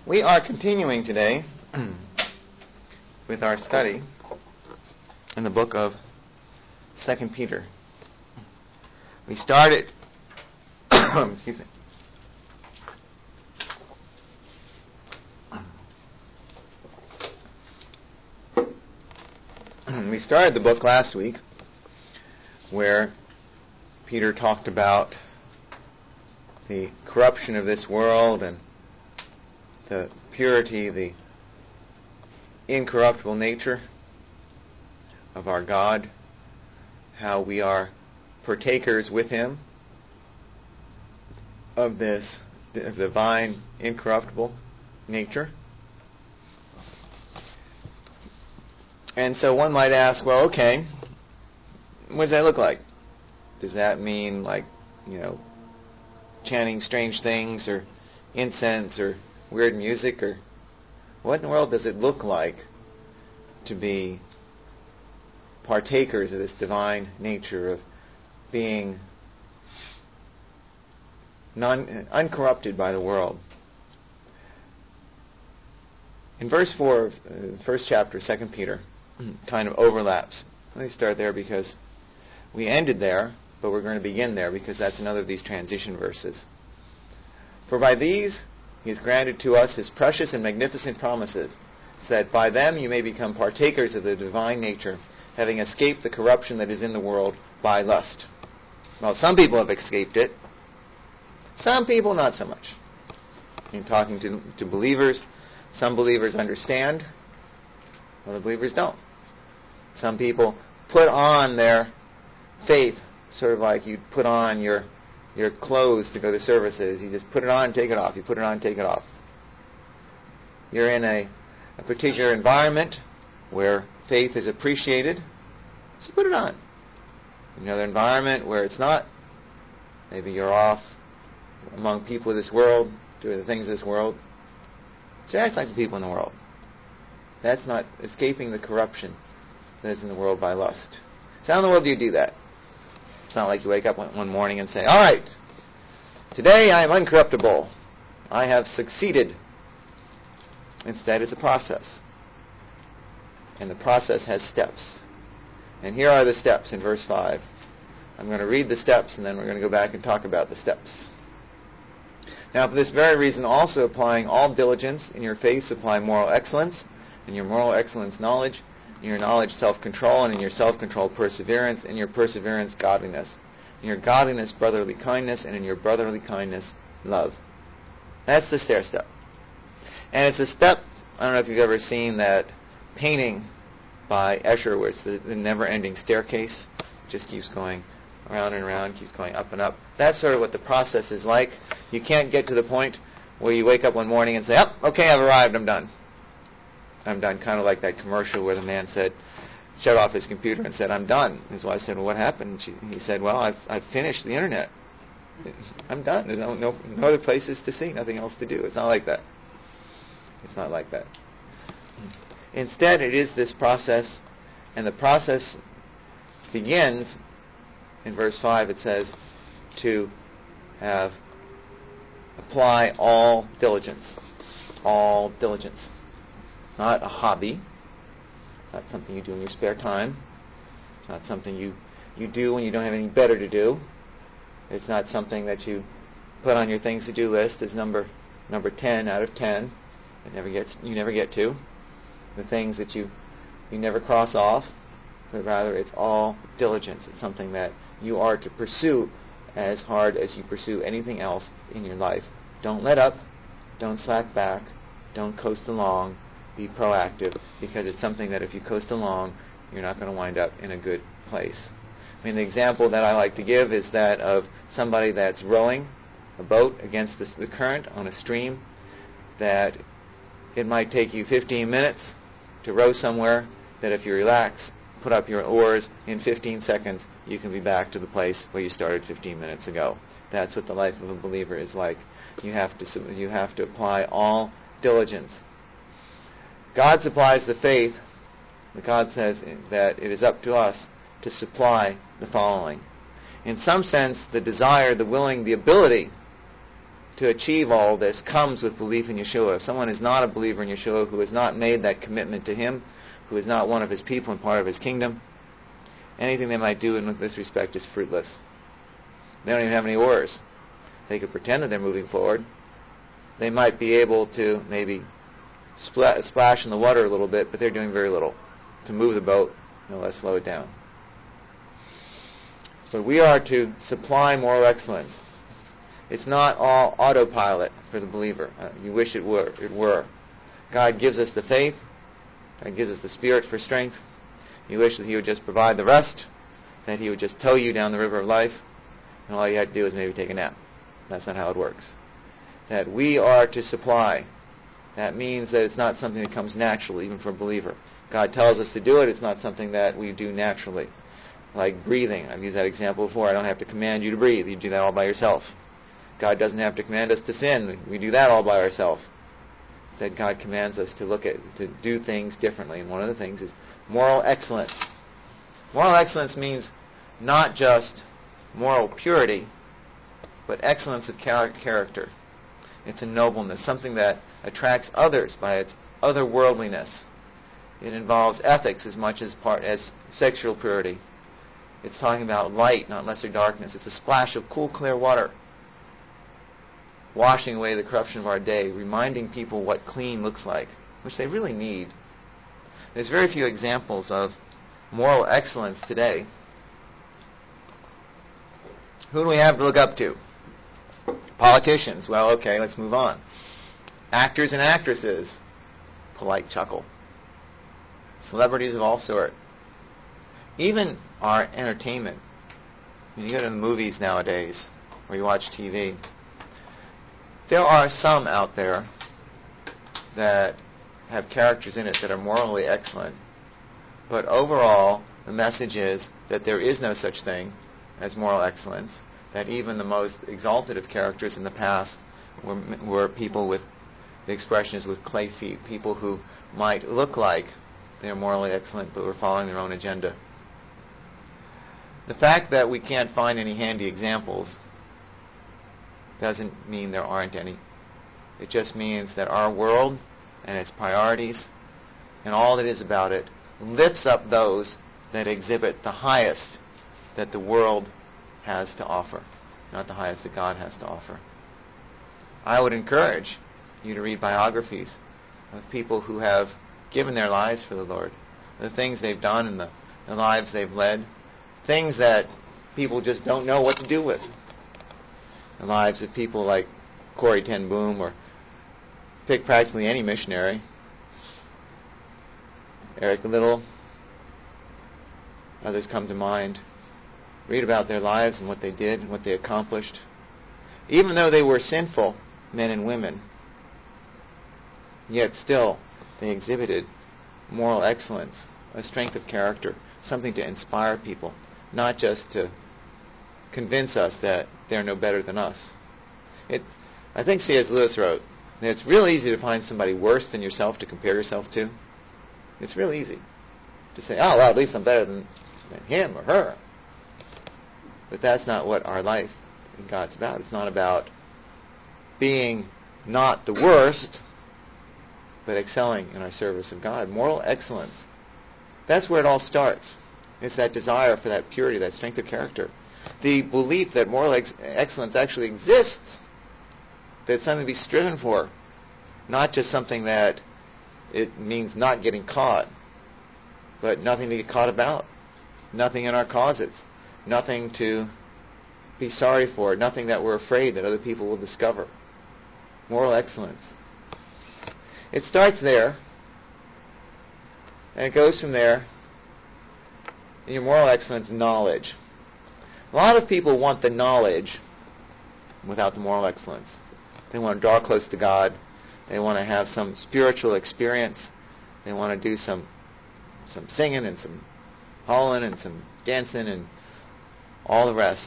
We are continuing today with our study in the book of 2 Peter. We started excuse me. We started the book last week where Peter talked about the corruption of this world and the purity, the incorruptible nature of our God, how we are partakers with Him of this divine, incorruptible nature. And so one might ask, well, okay, what does that look like? Does that mean chanting strange things or incense or weird music, or what in the world does it look like to be partakers of this divine nature of being uncorrupted by the world? In verse 4 of the first chapter, 2 Peter, kind of overlaps. Let me start there because we ended there, but we're going to begin there because that's another of these transition verses. For by these He has granted to us His precious and magnificent promises, so that by them you may become partakers of the divine nature, having escaped the corruption that is in the world by lust. Well, some people have escaped it. Some people not so much. In talking to believers, some believers understand, other believers don't. Some people put on their faith, sort of like you put on your clothes to go to services. You just put it on and take it off. You put it on and take it off. You're in a particular environment where faith is appreciated, so put it on. Another environment where it's not. Maybe you're off among people of this world, doing the things of this world. So act like the people in the world. That's not escaping the corruption that is in the world by lust. So how in the world do you do that? It's not like you wake up one morning and say, all right, today I am uncorruptible. I have succeeded. Instead, it's a process. And the process has steps. And here are the steps in verse 5. I'm going to read the steps, and then we're going to go back and talk about the steps. Now, for this very reason, also applying all diligence, in your faith supply moral excellence, in your moral excellence knowledge, in your knowledge self-control, and in your self-control perseverance, in your perseverance godliness, in your godliness brotherly kindness, and in your brotherly kindness love. That's the stair step. And it's a step, I don't know if you've ever seen that painting by Escher where it's the never-ending staircase. It just keeps going around and around, keeps going up and up. That's sort of what the process is like. You can't get to the point where you wake up one morning and say, okay, I've arrived, I'm done. I'm done, kind of like that commercial where the man said, shut off his computer and said, I'm done. His wife said, well, what happened? He said, well, I've finished the internet. I'm done. There's no other places to see, nothing else to do. It's not like that. It's not like that. Instead, it is this process, and the process begins, in verse 5 it says, to apply all diligence. All diligence. It's not a hobby. It's not something you do in your spare time. It's not something you do when you don't have anything better to do. It's not something that you put on your things to do list as number 10 out of 10. You never get to. The things that you never cross off, but rather it's all diligence. It's something that you are to pursue as hard as you pursue anything else in your life. Don't let up. Don't slack back. Don't coast along. Be proactive, because it's something that if you coast along, you're not going to wind up in a good place. I mean, the example that I like to give is that of somebody that's rowing a boat against the current on a stream, that it might take you 15 minutes to row somewhere, that if you relax, put up your oars, in 15 seconds you can be back to the place where you started 15 minutes ago. That's what the life of a believer is like. You have to apply all diligence. God supplies the faith, but God says that it is up to us to supply the following. In some sense, the desire, the willing, the ability to achieve all this comes with belief in Yeshua. If someone is not a believer in Yeshua, who has not made that commitment to Him, who is not one of His people and part of His kingdom, anything they might do in this respect is fruitless. They don't even have any oars. They could pretend that they're moving forward. They might be able to maybe splash in the water a little bit, but they're doing very little to move the boat, no less slow it down. But we are to supply moral excellence. It's not all autopilot for the believer. You wish it were. God gives us the faith. God gives us the spirit for strength. You wish that He would just provide the rest, that He would just tow you down the river of life, and all you had to do is maybe take a nap. That's not how it works. That we are to supply. That means that it's not something that comes naturally, even for a believer. God tells us to do it. It's not something that we do naturally. Like breathing. I've used that example before. I don't have to command you to breathe. You do that all by yourself. God doesn't have to command us to sin. We do that all by ourselves. Instead, God commands us to do things differently. And one of the things is moral excellence. Moral excellence means not just moral purity, but excellence of character. It's a nobleness, something that attracts others by its otherworldliness. It involves ethics as much as sexual purity. It's talking about light, not lesser darkness. It's a splash of cool, clear water, washing away the corruption of our day, reminding people what clean looks like, which they really need. There's very few examples of moral excellence today. Who do we have to look up to? Politicians. Well, okay, let's move on. Actors and actresses. Polite chuckle. Celebrities of all sorts. Even our entertainment. When you go to the movies nowadays, or you watch TV, there are some out there that have characters in it that are morally excellent. But overall, the message is that there is no such thing as moral excellence, that even the most exalted of characters in the past were people with, the expression is with clay feet, people who might look like they're morally excellent but were following their own agenda. The fact that we can't find any handy examples doesn't mean there aren't any. It just means that our world and its priorities and all that is about it lifts up those that exhibit the highest that the world has to offer, not the highest that God has to offer. I would encourage you to read biographies of people who have given their lives for the Lord, the things they've done and the lives they've led, things that people just don't know what to do with. The lives of people like Corrie ten Boom, or pick practically any missionary, Eric Liddell, others come to mind. Read about their lives and what they did and what they accomplished. Even though they were sinful men and women, yet still they exhibited moral excellence, a strength of character, something to inspire people, not just to convince us that they're no better than us. I think C.S. Lewis wrote that it's real easy to find somebody worse than yourself to compare yourself to. It's real easy to say, oh, well, at least I'm better than him or her. But that's not what our life in God's about. It's not about being not the worst, but excelling in our service of God. Moral excellence. That's where it all starts. It's that desire for that purity, that strength of character. The belief that moral excellence actually exists, that it's something to be striven for, not just something that it means not getting caught, but nothing to get caught about, nothing in our closets, nothing to be sorry for, nothing that we're afraid that other people will discover. Moral excellence. It starts there, and it goes from there. In your moral excellence, knowledge. A lot of people want the knowledge without the moral excellence. They want to draw close to God. They want to have some spiritual experience. They want to do some singing and some howling and some dancing and all the rest.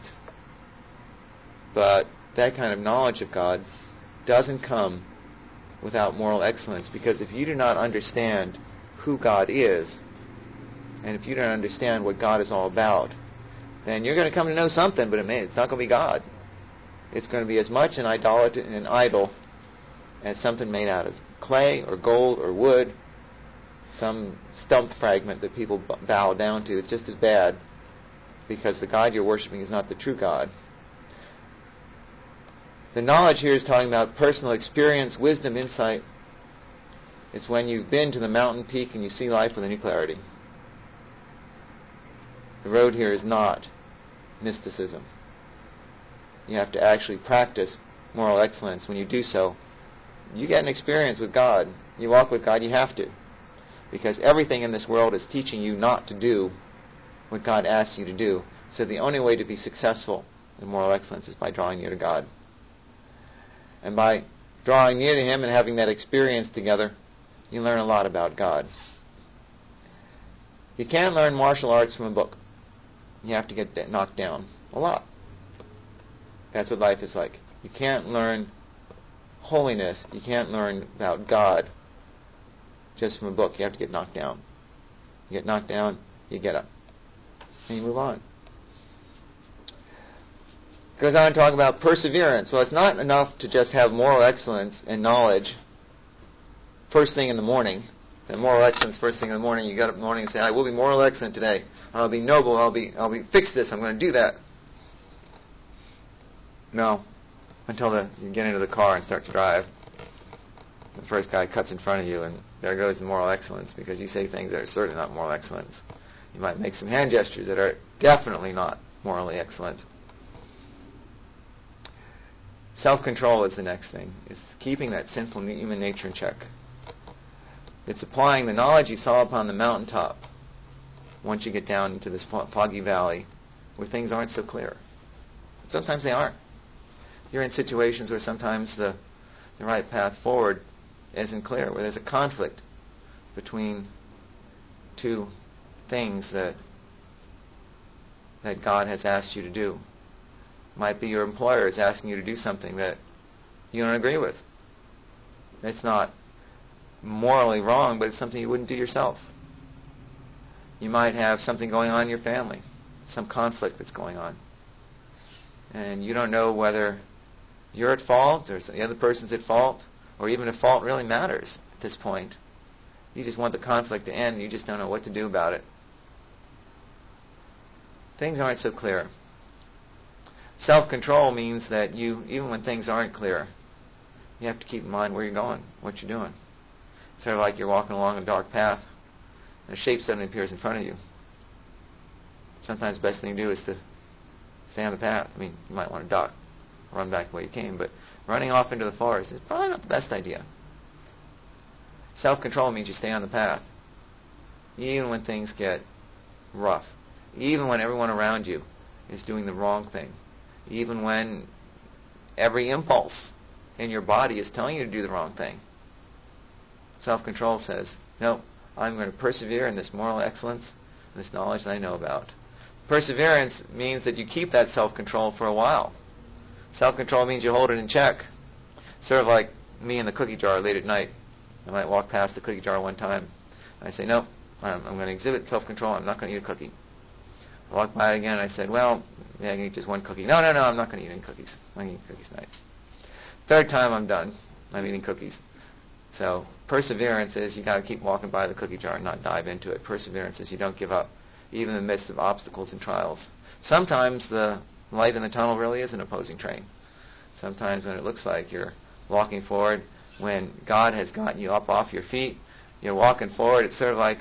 But that kind of knowledge of God doesn't come without moral excellence, because if you do not understand who God is, and if you don't understand what God is all about, then you're going to come to know something, but it's not going to be God. it's going to be as much an idol as something made out of clay or gold or wood, some stump fragment that people bow down to. It's just as bad, because the God you're worshiping is not the true God. The knowledge here is talking about personal experience, wisdom, insight. It's when you've been to the mountain peak and you see life with a new clarity. The road here is not mysticism. You have to actually practice moral excellence. When you do so, you get an experience with God. You walk with God, you have to. Because everything in this world is teaching you not to do what God asks you to do. So the only way to be successful in moral excellence is by drawing near to God. And by drawing near to Him and having that experience together, you learn a lot about God. You can't learn martial arts from a book. You have to get knocked down a lot. That's what life is like. You can't learn holiness, you can't learn about God just from a book. You have to get knocked down. You get knocked down, you get up. And you move on. Goes on to talk about perseverance. Well, it's not enough to just have moral excellence and knowledge first thing in the morning. And moral excellence first thing in the morning, you get up in the morning and say, I will be moral excellent today. I'll be noble, I'll be fix this, I'm going to do that. No. Until you get into the car and start to drive. The first guy cuts in front of you, and there goes the moral excellence, because you say things that are certainly not moral excellence. You might make some hand gestures that are definitely not morally excellent. Self-control is the next thing. It's keeping that sinful human nature in check. It's applying the knowledge you saw upon the mountaintop once you get down into this foggy valley where things aren't so clear. Sometimes they aren't. You're in situations where sometimes the right path forward isn't clear, where there's a conflict between two things that God has asked you to do. Might be your employer is asking you to do something that you don't agree with. It's not morally wrong, but it's something you wouldn't do yourself. You might have something going on in your family, some conflict that's going on. And you don't know whether you're at fault or the other person's at fault, or even if fault really matters at this point. You just want the conflict to end, and you just don't know what to do about it. Things aren't so clear. Self-control means that you, even when things aren't clear, you have to keep in mind where you're going, what you're doing. It's sort of like you're walking along a dark path, and a shape suddenly appears in front of you. Sometimes the best thing to do is to stay on the path. I mean, you might want to duck, run back the way you came, but running off into the forest is probably not the best idea. Self-control means you stay on the path, even when things get rough, even when everyone around you is doing the wrong thing, even when every impulse in your body is telling you to do the wrong thing. Self-control says, no, I'm going to persevere in this moral excellence, this knowledge that I know about. Perseverance means that you keep that self-control for a while. Self-control means you hold it in check. Sort of like me in the cookie jar late at night. I might walk past the cookie jar one time. I say, no, I'm going to exhibit self-control. I'm not going to eat a cookie. I walk by it again, and I said, well, yeah, I can eat just one cookie. No, I'm not going to eat any cookies. I'm going to eat cookies tonight. Third time I'm done. I'm eating cookies. So perseverance is you got to keep walking by the cookie jar and not dive into it. Perseverance is you don't give up, even in the midst of obstacles and trials. Sometimes the light in the tunnel really is an opposing train. Sometimes when it looks like you're walking forward, when God has gotten you up off your feet, you're walking forward. It's sort of like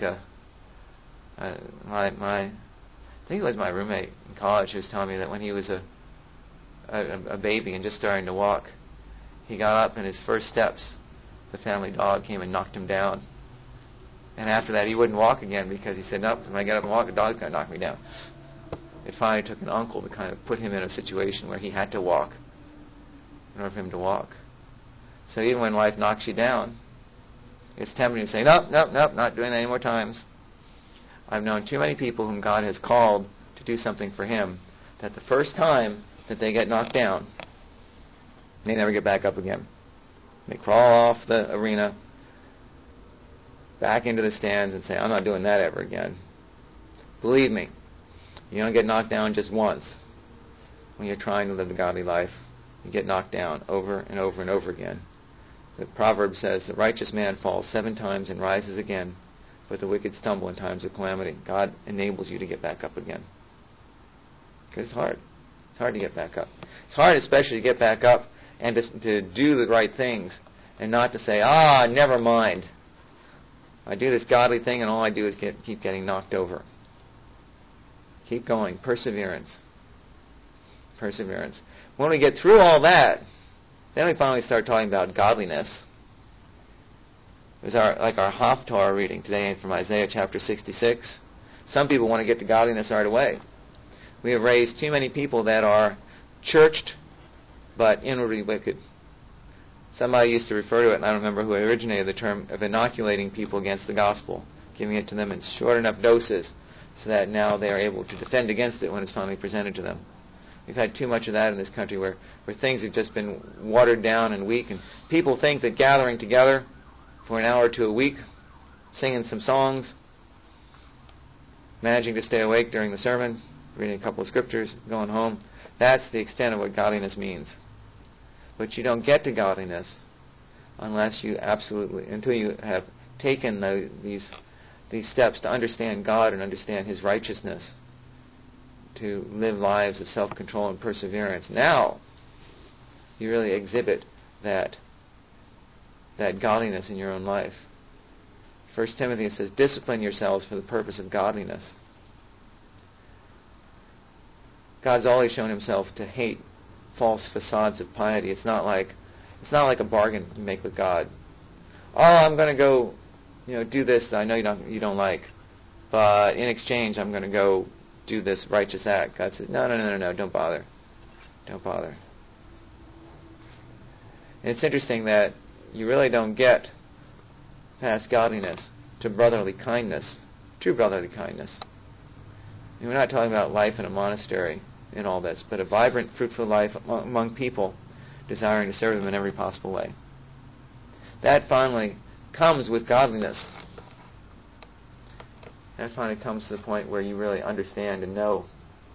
I think it was my roommate in college who was telling me that when he was a baby and just starting to walk, he got up and his first steps, the family dog came and knocked him down. And after that, he wouldn't walk again because he said, nope, when I get up and walk, the dog's going to knock me down. It finally took an uncle to kind of put him in a situation where he had to walk in order for him to walk. So even when life knocks you down, it's tempting to say, nope, not doing that any more times. I've known too many people whom God has called to do something for Him that the first time that they get knocked down, they never get back up again. They crawl off the arena, back into the stands and say, I'm not doing that ever again. Believe me, you don't get knocked down just once when you're trying to live the godly life. You get knocked down over and over and over again. The proverb says, the righteous man falls 7 times and rises again, but the wicked stumble in times of calamity. God enables you to get back up again. Because it's hard. It's hard to get back up. It's hard especially to get back up and to do the right things and not to say, never mind. I do this godly thing and all I do is keep getting knocked over. Keep going. Perseverance. Perseverance. When we get through all that, then we finally start talking about godliness. It was our Haftarah reading today from Isaiah chapter 66. Some people want to get to godliness right away. We have raised too many people that are churched but inwardly wicked. Somebody used to refer to it, and I don't remember who originated the term, of inoculating people against the gospel, giving it to them in short enough doses so that now they are able to defend against it when it's finally presented to them. We've had too much of that in this country where things have just been watered down and weak, and people think that gathering together for an hour or two a week, singing some songs, managing to stay awake during the sermon, reading a couple of scriptures, going home, that's the extent of what godliness means. But you don't get to godliness until you have taken these steps to understand God and understand His righteousness, to live lives of self-control and perseverance. Now you really exhibit that godliness in your own life. 1 Timothy says, discipline yourselves for the purpose of godliness. God's always shown Himself to hate false facades of piety. It's not like a bargain you make with God. I'm going to go, do this that I know you don't like, but in exchange I'm going to go do this righteous act. God says, no, don't bother. Don't bother. And it's interesting that you really don't get past godliness to brotherly kindness, true brotherly kindness. And we're not talking about life in a monastery in all this, but a vibrant, fruitful life among people desiring to serve them in every possible way. That finally comes with godliness. That finally comes to the point where you really understand and know.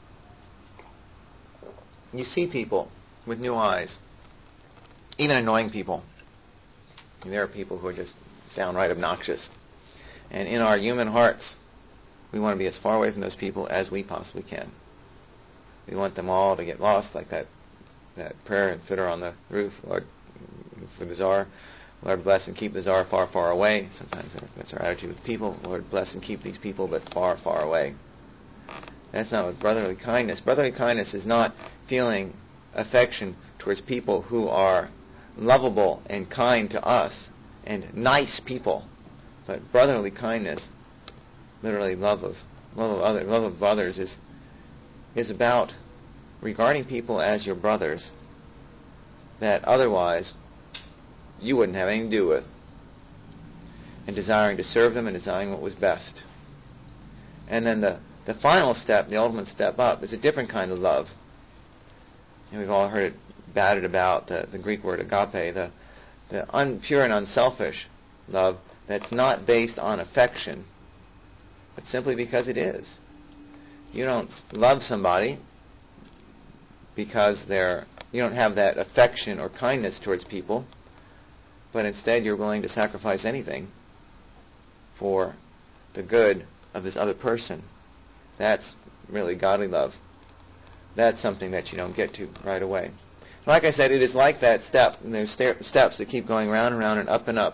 You see people with new eyes, even annoying people. And there are people who are just downright obnoxious. And in our human hearts, we want to be as far away from those people as we possibly can. We want them all to get lost, like that prayer in Fiddler on the Roof, Lord, for the Tsar. Lord, bless and keep the Tsar far, far away. Sometimes that's our attitude with people. Lord, bless and keep these people, but far, far away. That's not what brotherly kindness. Brotherly kindness is not feeling affection towards people who are lovable and kind to us and nice people. But brotherly kindness, literally love of others, is about regarding people as your brothers that otherwise you wouldn't have anything to do with, and desiring to serve them and desiring what was best. And then the final step, the ultimate step up, is a different kind of love. And we've all heard it batted about, the Greek word agape, the pure and unselfish love that's not based on affection, but simply because it is. You don't love somebody because you don't have that affection or kindness towards people, but instead you're willing to sacrifice anything for the good of this other person. That's really godly love. That's something that you don't get to right away. Like I said, it is like that step, and there's steps that keep going round and round and up and up.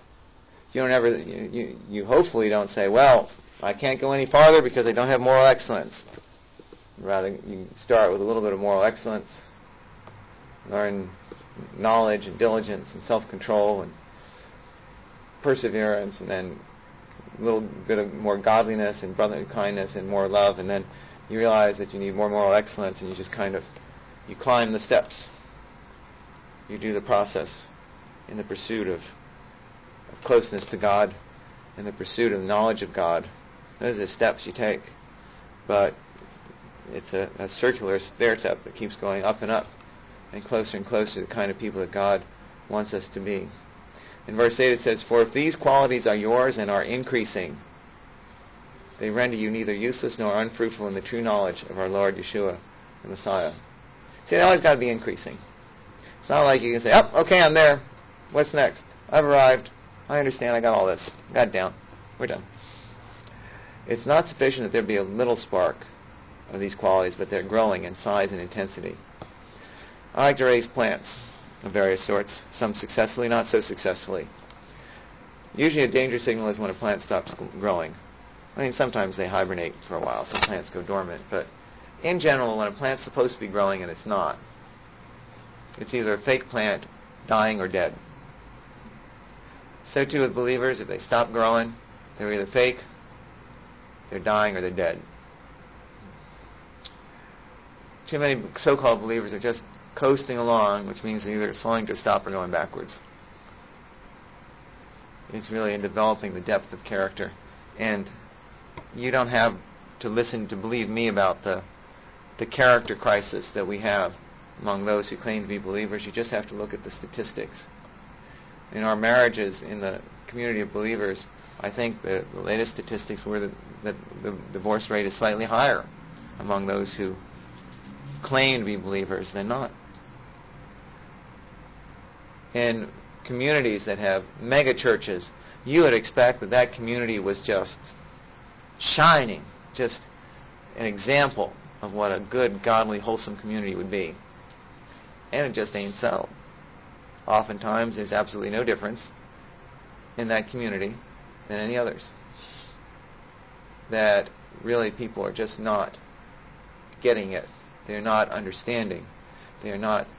You hopefully don't say, well, I can't go any farther because I don't have moral excellence. Rather, you start with a little bit of moral excellence, learn knowledge and diligence and self-control and perseverance, and then a little bit of more godliness and brotherly kindness and more love, and then you realize that you need more moral excellence, and you just you climb the steps. You do the process in the pursuit of closeness to God, in the pursuit of knowledge of God. Those are the steps you take. But it's a circular stair-step that keeps going up and up and closer to the kind of people that God wants us to be. In verse 8 it says, for if these qualities are yours and are increasing, they render you neither useless nor unfruitful in the true knowledge of our Lord Yeshua, the Messiah. See, they always got to be increasing. It's not like you can say, oh, okay, I'm there. What's next? I've arrived. I understand. I got all this. Got it down. We're done. It's not sufficient that there be a little spark of these qualities, but they're growing in size and intensity. I like to raise plants of various sorts, some successfully, not so successfully. Usually a danger signal is when a plant stops growing. I mean, sometimes they hibernate for a while. Some plants go dormant. But in general, when a plant's supposed to be growing and it's not, it's either a fake plant, dying, or dead. So too with believers. If they stop growing, they're either fake, they're dying, or they're dead. Too many so-called believers are just coasting along, which means they're either slowing to a stop or going backwards. It's really in developing the depth of character. And you don't have to listen to believe me about the character crisis that we have among those who claim to be believers. You just have to look at the statistics. In our marriages, in the community of believers, I think the latest statistics were that the divorce rate is slightly higher among those who claim to be believers than not. In communities that have mega churches, you would expect that community was just shining, just an example of what a good, godly, wholesome community would be. And it just ain't so. Oftentimes, there's absolutely no difference in that community than any others. That really people are just not getting it. They're not understanding. They are not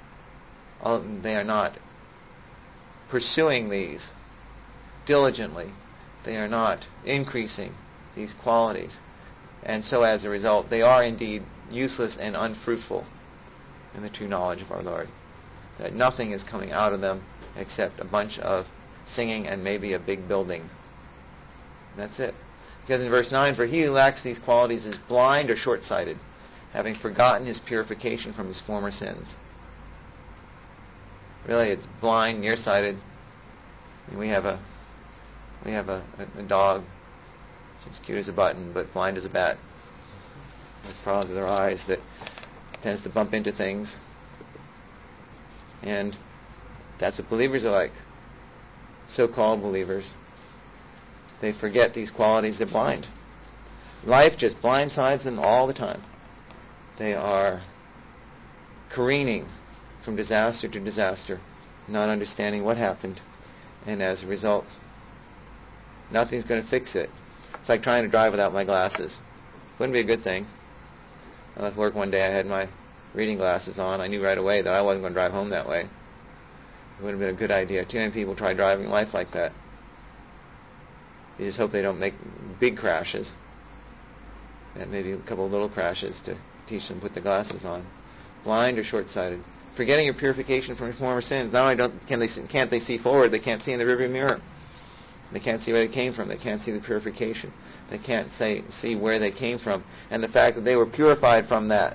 pursuing these diligently. They are not increasing these qualities. And so as a result, they are indeed useless and unfruitful in the true knowledge of our Lord. That nothing is coming out of them except a bunch of singing and maybe a big building. That's it. Because in verse 9, for he who lacks these qualities is blind or short-sighted, having forgotten his purification from his former sins. Really, it's blind, nearsighted. And we have a dog. She's cute as a button, but blind as a bat. Has problems with her eyes that tends to bump into things. And that's what believers are like. So-called believers. They forget these qualities. They're blind. Life just blindsides them all the time. They are careening from disaster to disaster, not understanding what happened. And as a result, nothing's going to fix it. It's like trying to drive without my glasses. Wouldn't be a good thing. I left work one day, I had my reading glasses on. I knew right away that I wasn't going to drive home that way. It would have been a good idea. Too many people try driving life like that. You just hope they don't make big crashes. And maybe a couple of little crashes to teach them to put the glasses on. Blind or short-sighted. Forgetting your purification from your former sins. Not only can't they see forward, they can't see in the rearview mirror. They can't see where they came from. They can't see the purification. They can't see where they came from. And the fact that they were purified from that.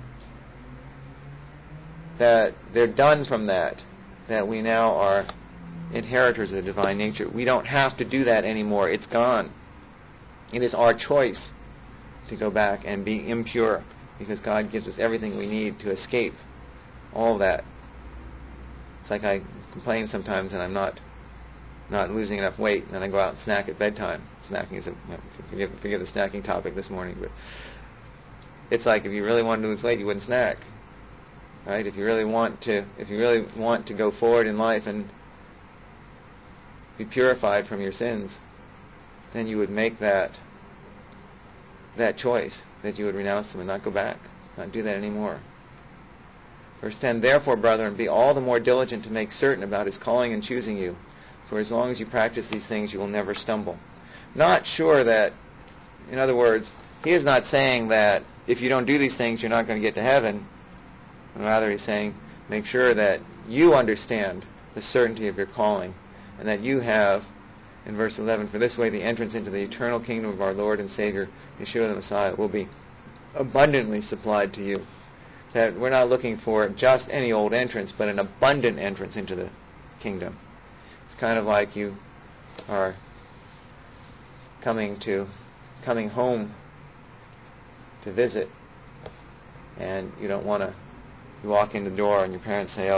That they're done from that. That we now are inheritors of the divine nature. We don't have to do that anymore. It's gone. It is our choice to go back and be impure, because God gives us everything we need to escape all of that. It's like I complain sometimes and I'm not losing enough weight, and then I go out and snack at bedtime. Snacking is forgive the snacking topic this morning, but it's like if you really wanted to lose weight, you wouldn't snack, right? If you really want to go forward in life and be purified from your sins, then you would make that choice, that you would renounce them and not go back, not do that anymore. Verse 10, therefore, brethren, be all the more diligent to make certain about his calling and choosing you. For as long as you practice these things, you will never stumble. Not sure that, in other words, he is not saying that if you don't do these things, you're not going to get to heaven. Rather, he's saying, make sure that you understand the certainty of your calling, and that you have, in verse 11, for this way the entrance into the eternal kingdom of our Lord and Savior, Yeshua the Messiah, will be abundantly supplied to you. That we're not looking for just any old entrance, but an abundant entrance into the kingdom. It's kind of like you are coming home to visit, and you don't want to. You walk in the door, and your parents say, "Oh,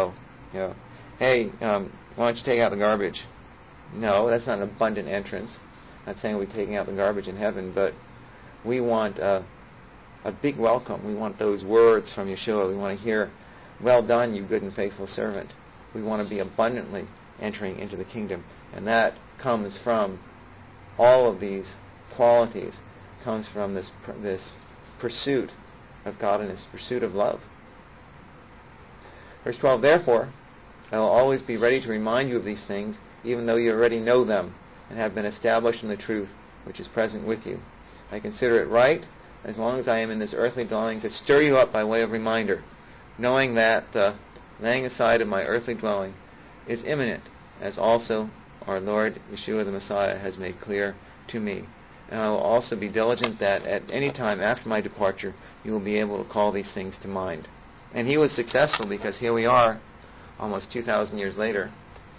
Hey, why don't you take out the garbage? No, that's not an abundant entrance. I'm not saying we're taking out the garbage in heaven, but we want a big welcome. We want those words from Yeshua. We want to hear, well done, you good and faithful servant. We want to be abundantly entering into the kingdom. And that comes from all of these qualities, comes from this pursuit of God and this pursuit of love. Verse 12, therefore, I will always be ready to remind you of these things, even though you already know them and have been established in the truth which is present with you. I consider it right, as long as I am in this earthly dwelling, to stir you up by way of reminder, knowing that the laying aside of my earthly dwelling is imminent, as also our Lord Yeshua the Messiah has made clear to me. And I will also be diligent that at any time after my departure you will be able to call these things to mind. And he was successful, because here we are, almost 2,000 years later.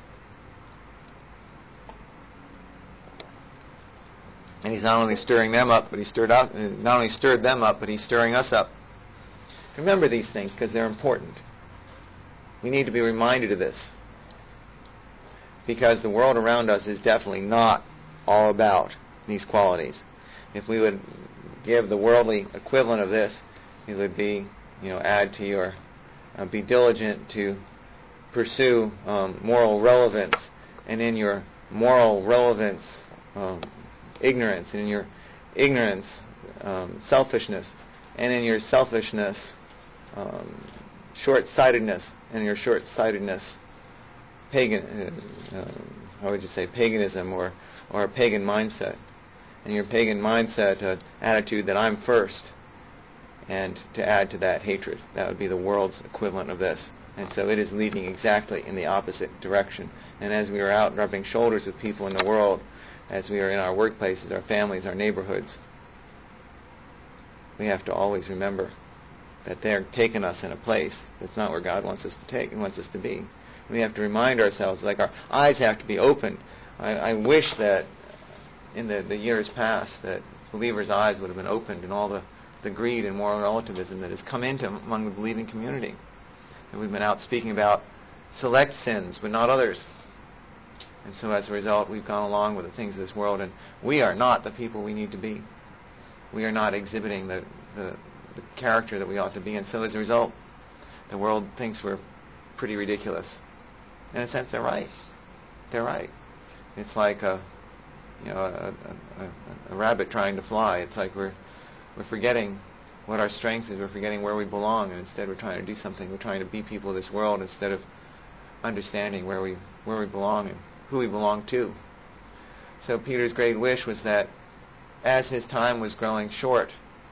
And he's not only stirring them up, but not only stirred them up, but he's stirring us up. Remember these things, because they're important. We need to be reminded of this, because the world around us is definitely not all about these qualities. If we would give the worldly equivalent of this, it would be, add to your, be diligent to pursue moral relevance, and in your moral relevance, ignorance, and in your ignorance, selfishness, and in your selfishness, short-sightedness, and in your short-sightedness, paganism or a pagan mindset. And your pagan mindset, attitude that I'm first, and to add to that hatred. That would be the world's equivalent of this. And so it is leading exactly in the opposite direction. And as we are out rubbing shoulders with people in the world, as we are in our workplaces, our families, our neighborhoods, we have to always remember that they're taking us in a place that's not where God wants us to take and wants us to be. We have to remind ourselves, like our eyes have to be open. I wish that in the years past that believers' eyes would have been opened in all the greed and moral relativism that has come into among the believing community. And we've been out speaking about select sins, but not others. And so as a result, we've gone along with the things of this world, and we are not the people we need to be. We are not exhibiting the character that we ought to be. And so as a result, the world thinks we're pretty ridiculous. In a sense, they're right. They're right. It's like a rabbit trying to fly. It's like we're forgetting what our strength is. We're forgetting where we belong, and instead we're trying to do something. We're trying to be people of this world instead of understanding where we belong and who we belong to. So Peter's great wish was that as his time was growing short,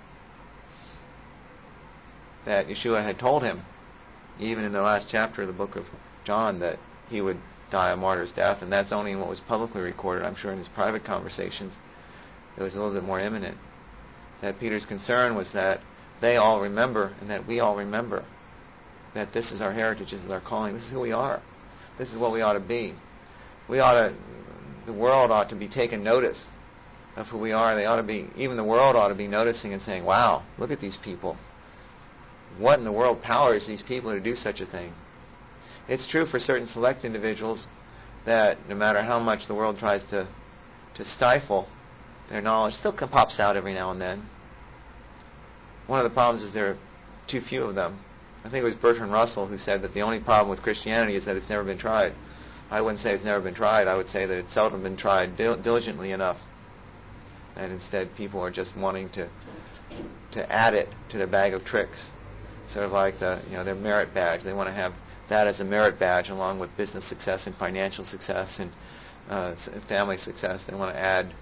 that Yeshua had told him, even in the last chapter of the book of John, that he would die a martyr's death, and that's only in what was publicly recorded. I'm sure in his private conversations it was a little bit more imminent. That Peter's concern was that they all remember, and that we all remember, that this is our heritage, this is our calling, this is who we are, this is what we ought to be. The world ought to be taking notice of who we are. Even the world ought to be noticing and saying, wow, look at these people. What in the world powers these people to do such a thing? It's true for certain select individuals that no matter how much the world tries to stifle their knowledge, still pops out every now and then. One of the problems is there are too few of them. I think it was Bertrand Russell who said that the only problem with Christianity is that it's never been tried. I wouldn't say it's never been tried. I would say that it's seldom been tried diligently enough. And instead people are just wanting to add it to their bag of tricks. Sort of like their merit badge. They want to have that as a merit badge along with business success and financial success and family success. They want to add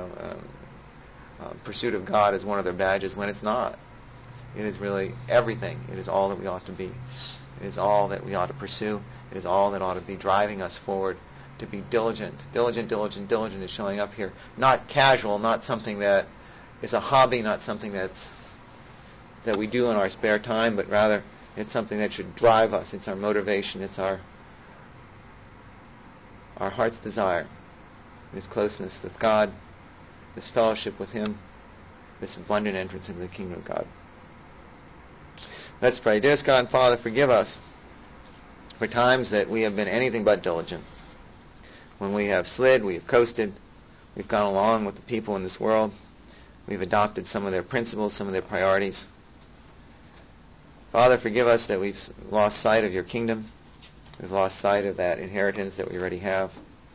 pursuit of God as one of their badges when it's not. It is really everything. It is all that we ought to be. It is all that we ought to pursue. It is all that ought to be driving us forward, to be diligent. Diligent is showing up here. Not casual, not something that is a hobby, not something that we do in our spare time, but rather it's something that should drive us. It's our motivation. It's our heart's desire. This closeness with God, this fellowship with Him, this abundant entrance into the kingdom of God. Let's pray. Dearest God and Father, forgive us For times that we have been anything but diligent. When we have slid, we have coasted, we've gone along with the people in this world, we've adopted some of their principles, some of their priorities. Father, forgive us that we've lost sight of your kingdom. We've lost sight of that inheritance that we already have.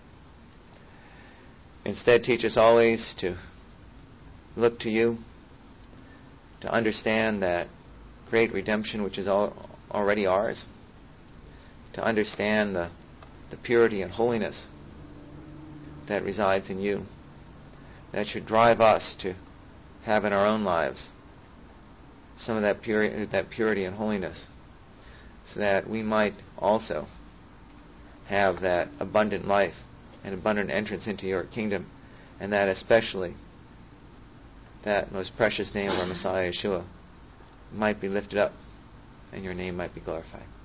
Instead, teach us always to look to you, to understand that great redemption which is already ours, to understand the purity and holiness that resides in you, that should drive us to have in our own lives some of that purity and holiness, so that we might also have that abundant life and abundant entrance into your kingdom, and that especially that most precious name of our Messiah, Yeshua, might be lifted up and your name might be glorified.